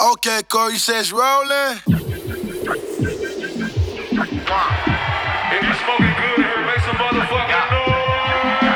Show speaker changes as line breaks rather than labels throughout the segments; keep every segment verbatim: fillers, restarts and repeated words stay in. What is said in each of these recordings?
Okay, Corey says rolling.
If you smoking good in here, make some motherfucking noise.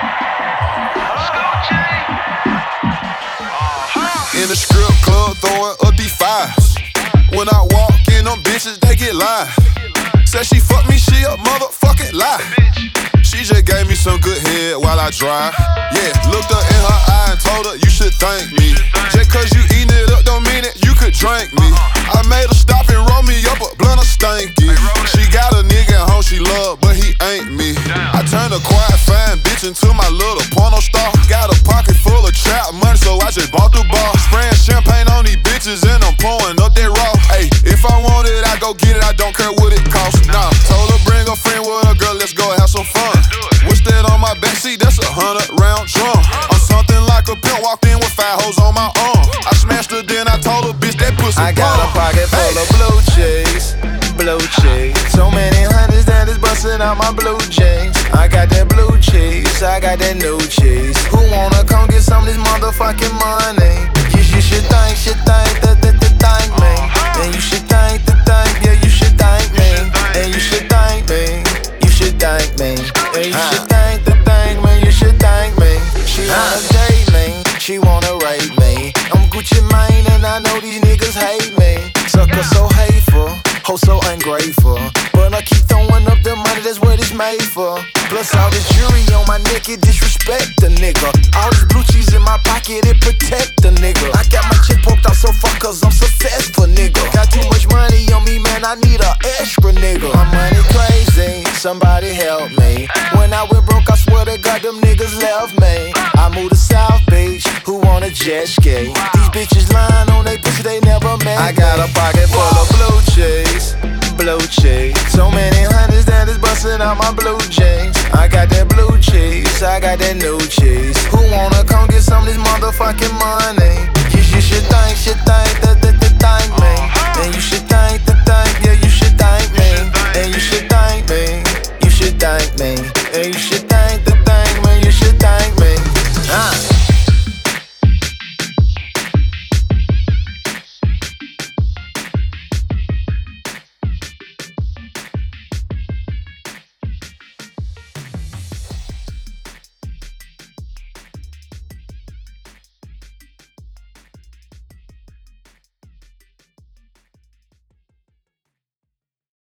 In the strip club, throwing up these fives. When I walk in, them bitches, they get live. Said she fuck me, she a motherfucking lie. She just gave me some good head while I drive. Yeah, looked her in her eye and told her, you should thank me. Just cause you eatin' it up don't mean that you could drink me. I made her stop and roll me up a blunt of stanky. She got a nigga at home she love, but he ain't me. I turned a quiet fine bitch into my little porno star. Got a pocket full of trap money, so I just bought the bar. Spraying champagne on these bitches and I'm pouring up that raw. Ayy, if I want it, I go get it, I don't care what it costs. Nah, told her bring a friend with her, girl, let's go have some fun. What's that on my backseat? That's a hundred round drum. I'm something like a pimp, walked in with five hoes on my arm. I smashed her, then I told her, bitch, that pussy
I got
bomb.
a pocket full
Hey.
of blue cheese, blue cheese. So many hundreds that is busting out my blue jeans. I got that blue cheese, I got that new cheese. Who wanna come get some of this motherfucking money? You, you should thank, should thank, that, that, that, thank me. And you should thank, the thank, yeah, you should thank me. And you should thank me, you should thank me. And you should thank, the thank me, you should thank me. She wanna date me, she wanna rape me. I'm Gucci Mane and I know these niggas hate me. Sucker so hateful, hoe so ungrateful. But I keep throwing up the money, that's what it's made for. Plus all this jewelry on my neck, it disrespect the nigga. All this blue cheese in my pocket, it protect the nigga. I got my chick poked out so far cause I'm successful, nigga. Got too much money on me, man, I need a extra nigga. My money crazy, somebody help me. When I went broke, I swear to God, them niggas left me. I moved to South Beach, who want a jet ski? These bitches lying on they pussy, they never met. I got a pocket full of blue cheese, blue cheese. So many hundreds that is busting out my blue jeans. I got that blue cheese, I got that new cheese. Who wanna come